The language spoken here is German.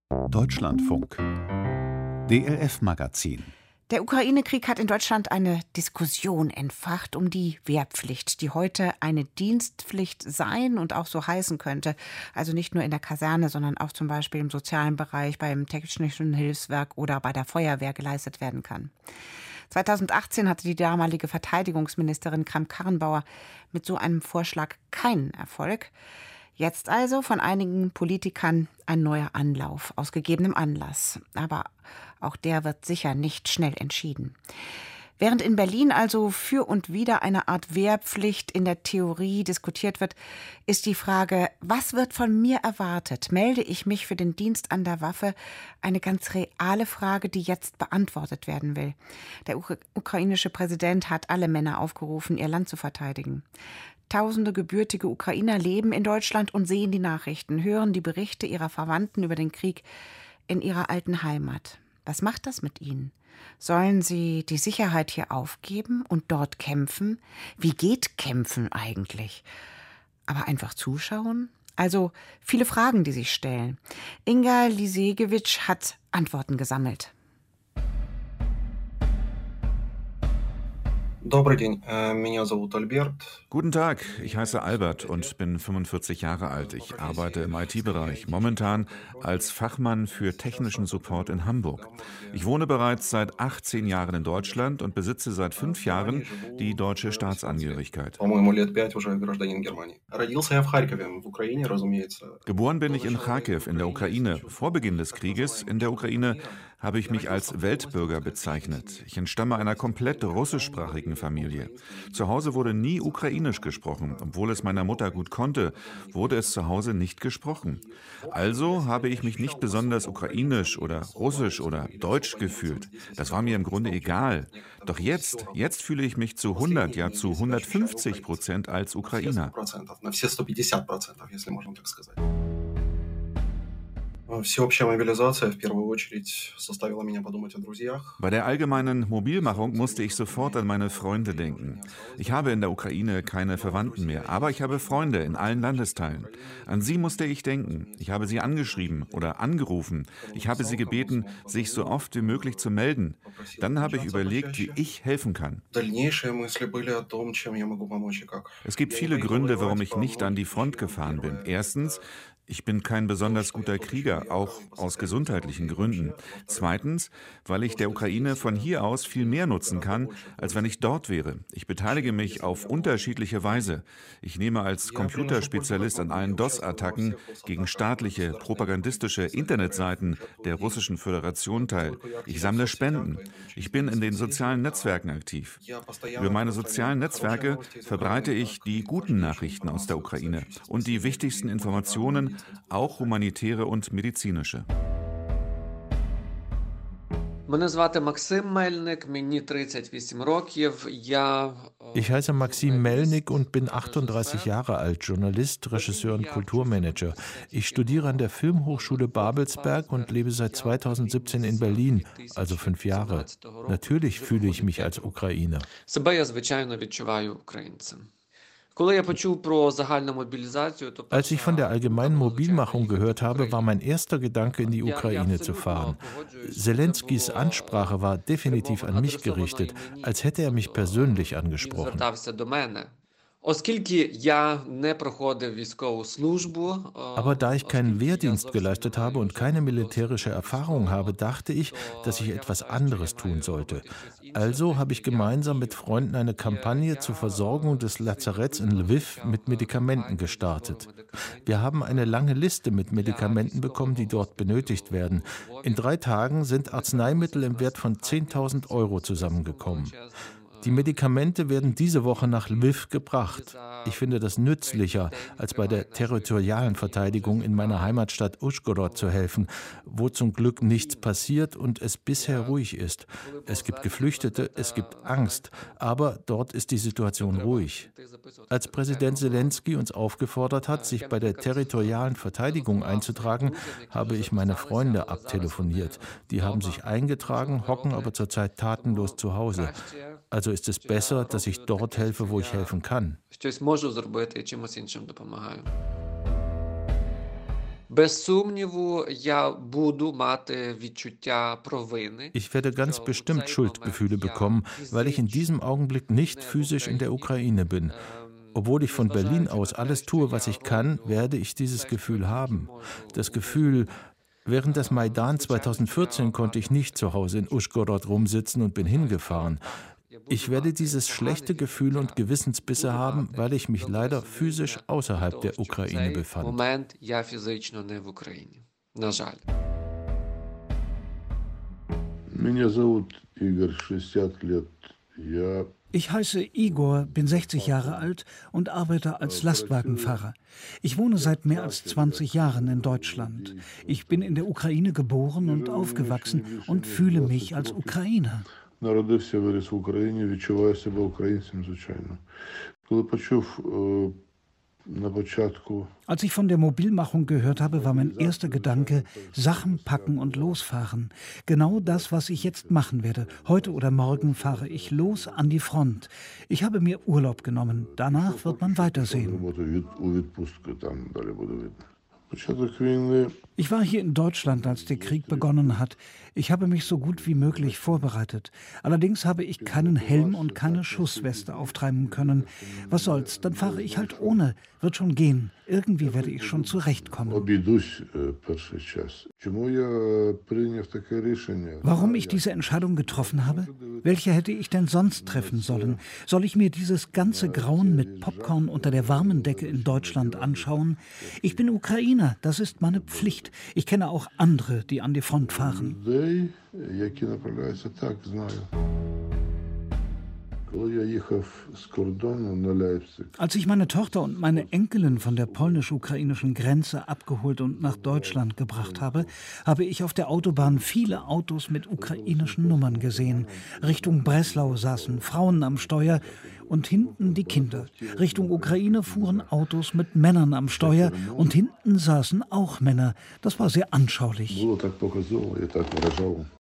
Deutschlandfunk. DLF-Magazin. Der Ukraine-Krieg hat in Deutschland eine Diskussion entfacht um die Wehrpflicht, die heute eine Dienstpflicht sein und auch so heißen könnte. Also nicht nur in der Kaserne, sondern auch zum Beispiel im sozialen Bereich, beim Technischen Hilfswerk oder bei der Feuerwehr geleistet werden kann. 2018 hatte die damalige Verteidigungsministerin Kramp-Karrenbauer mit so einem Vorschlag keinen Erfolg. Jetzt also von einigen Politikern ein neuer Anlauf, aus gegebenem Anlass. Aber auch der wird sicher nicht schnell entschieden. Während in Berlin also für und wider eine Art Wehrpflicht in der Theorie diskutiert wird, ist die Frage, was wird von mir erwartet? Melde ich mich für den Dienst an der Waffe? Eine ganz reale Frage, die jetzt beantwortet werden will. Der ukrainische Präsident hat alle Männer aufgerufen, ihr Land zu verteidigen. Tausende gebürtige Ukrainer leben in Deutschland und sehen die Nachrichten, hören die Berichte ihrer Verwandten über den Krieg in ihrer alten Heimat. Was macht das mit ihnen? Sollen sie die Sicherheit hier aufgeben und dort kämpfen? Wie geht Kämpfen eigentlich? Aber einfach zuschauen? Also viele Fragen, die sich stellen. Inga Lisewicz hat Antworten gesammelt. Guten Tag, ich heiße Albert und bin 45 Jahre alt. Ich arbeite im IT-Bereich, momentan als Fachmann für technischen Support in Hamburg. Ich wohne bereits seit 18 Jahren in Deutschland und besitze seit 5 Jahren die deutsche Staatsangehörigkeit. Geboren bin ich in Charkiw in der Ukraine. Vor Beginn des Krieges in der Ukraine habe ich mich als Weltbürger bezeichnet. Ich entstamme einer komplett russischsprachigen Familie. Zu Hause wurde nie Ukrainisch gesprochen. Obwohl es meiner Mutter gut konnte, wurde es zu Hause nicht gesprochen. Also habe ich mich nicht besonders ukrainisch oder russisch oder deutsch gefühlt. Das war mir im Grunde egal. Doch jetzt fühle ich mich zu 100, ja zu 150% als Ukrainer. Bei der allgemeinen Mobilmachung musste ich sofort an meine Freunde denken. Ich habe in der Ukraine keine Verwandten mehr, aber ich habe Freunde in allen Landesteilen. An sie musste ich denken. Ich habe sie angeschrieben oder angerufen. Ich habe sie gebeten, sich so oft wie möglich zu melden. Dann habe ich überlegt, wie ich helfen kann. Es gibt viele Gründe, warum ich nicht an die Front gefahren bin. Erstens, ich bin kein besonders guter Krieger, auch aus gesundheitlichen Gründen. Zweitens, weil ich der Ukraine von hier aus viel mehr nutzen kann, als wenn ich dort wäre. Ich beteilige mich auf unterschiedliche Weise. Ich nehme als Computerspezialist an allen DOS-Attacken gegen staatliche, propagandistische Internetseiten der Russischen Föderation teil. Ich sammle Spenden. Ich bin in den sozialen Netzwerken aktiv. Über meine sozialen Netzwerke verbreite ich die guten Nachrichten aus der Ukraine und die wichtigsten Informationen, auch humanitäre und medizinische. Ich heiße Maxim Melnik und bin 38 Jahre alt, Journalist, Regisseur und Kulturmanager. Ich studiere an der Filmhochschule Babelsberg und lebe seit 2017 in Berlin, also 5 Jahre. Natürlich fühle ich mich als Ukrainer. Als ich von der allgemeinen Mobilmachung gehört habe, war mein erster Gedanke, in die Ukraine zu fahren. Zelenskys Ansprache war definitiv an mich gerichtet, als hätte er mich persönlich angesprochen. Aber da ich keinen Wehrdienst geleistet habe und keine militärische Erfahrung habe, dachte ich, dass ich etwas anderes tun sollte. Also habe ich gemeinsam mit Freunden eine Kampagne zur Versorgung des Lazaretts in Lwiw mit Medikamenten gestartet. Wir haben eine lange Liste mit Medikamenten bekommen, die dort benötigt werden. In 3 Tagen sind Arzneimittel im Wert von 10.000 € zusammengekommen. Die Medikamente werden diese Woche nach Lwiw gebracht. Ich finde das nützlicher, als bei der territorialen Verteidigung in meiner Heimatstadt Uschgorod zu helfen, wo zum Glück nichts passiert und es bisher ruhig ist. Es gibt Geflüchtete, es gibt Angst, aber dort ist die Situation ruhig. Als Präsident Selenskyj uns aufgefordert hat, sich bei der territorialen Verteidigung einzutragen, habe ich meine Freunde abtelefoniert. Die haben sich eingetragen, hocken aber zurzeit tatenlos zu Hause. Also ist es besser, dass ich dort helfe, wo ich helfen kann. Ich werde ganz bestimmt Schuldgefühle bekommen, weil ich in diesem Augenblick nicht physisch in der Ukraine bin. Obwohl ich von Berlin aus alles tue, was ich kann, werde ich dieses Gefühl haben. Das Gefühl, während des Maidan 2014 konnte ich nicht zu Hause in Uschgorod rumsitzen und bin hingefahren. Ich werde dieses schlechte Gefühl und Gewissensbisse haben, weil ich mich leider physisch außerhalb der Ukraine befand. Меня зовут Игорь, 60 лет. Ich heiße Igor, bin 60 Jahre alt und arbeite als Lastwagenfahrer. Ich wohne seit mehr als 20 Jahren in Deutschland. Ich bin in der Ukraine geboren und aufgewachsen und fühle mich als Ukrainer. Народився, виріс в Україні, відчуваю себе українцем, звичайно. Коли почув на початку. Als ich von der Mobilmachung gehört habe, war mein erster Gedanke, Sachen packen und losfahren. Genau das, was ich jetzt machen werde. Heute oder morgen fahre ich los an die Front. Ich habe mir Urlaub genommen. Danach wird man weitersehen. У відпустку, там далі буде видно. Початок війни. Ich war hier in Deutschland, als der Krieg begonnen hat. Ich habe mich so gut wie möglich vorbereitet. Allerdings habe ich keinen Helm und keine Schussweste auftreiben können. Was soll's, dann fahre ich halt ohne. Wird schon gehen. Irgendwie werde ich schon zurechtkommen. Обійдусь перший час. Чому я прийняв таке рішення? Warum ich diese Entscheidung getroffen habe? Welche hätte ich denn sonst treffen sollen? Soll ich mir dieses ganze Grauen mit Popcorn unter der warmen Decke in Deutschland anschauen? Ich bin Ukrainer, das ist meine Pflicht. Ich kenne auch andere, die an die Front fahren. Людей, які направляються, так, знаю. Коли я їхав з кордону на Leipzig. Als ich meine Tochter und meine Enkelin von der polnisch-ukrainischen Grenze abgeholt und nach Deutschland gebracht habe, habe ich auf der Autobahn viele Autos mit ukrainischen Nummern gesehen. Richtung Breslau saßen Frauen am Steuer und hinten die Kinder. Richtung Ukraine fuhren Autos mit Männern am Steuer und hinten saßen auch Männer. Das war sehr anschaulich. Було так показово і так вражало.